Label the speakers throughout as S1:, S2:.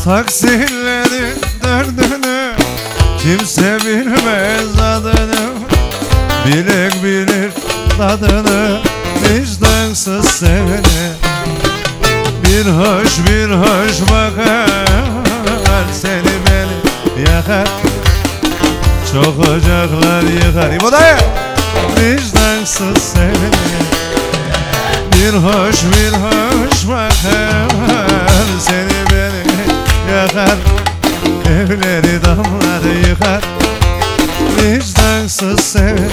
S1: Taksillerin derdini kimse bilmez adını, bilir bilir tadını vicdansız seveni. Bir hoş bakar seni beni yakar, çok ocaklar yıkar. İbo dayı! Vicdansız seveni. Bir hoş bakar seni beni yakar, evleri damlar yıkar, vicdansız seveni.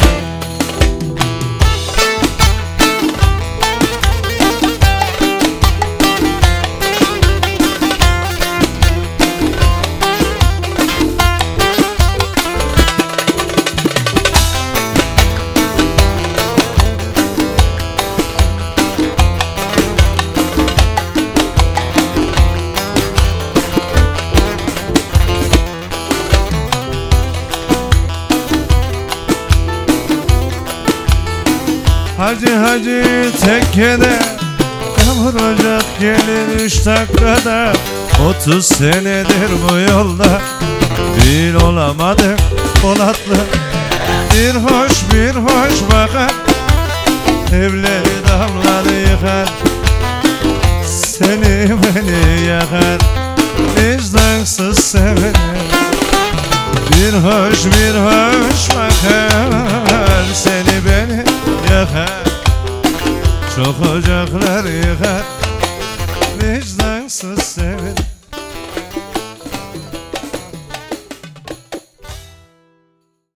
S1: Hacı tekkede kavuracak gelir 3 dakikada. 30 senedir bu yolda bir olamadık Polatlı. Bir hoş bakar, evleri damlar yıkar, seni beni yakar, vicdansız seveni. Bir hoş bakar seni beni yakar, çok ocaklar yıkar, vicdansız seveni.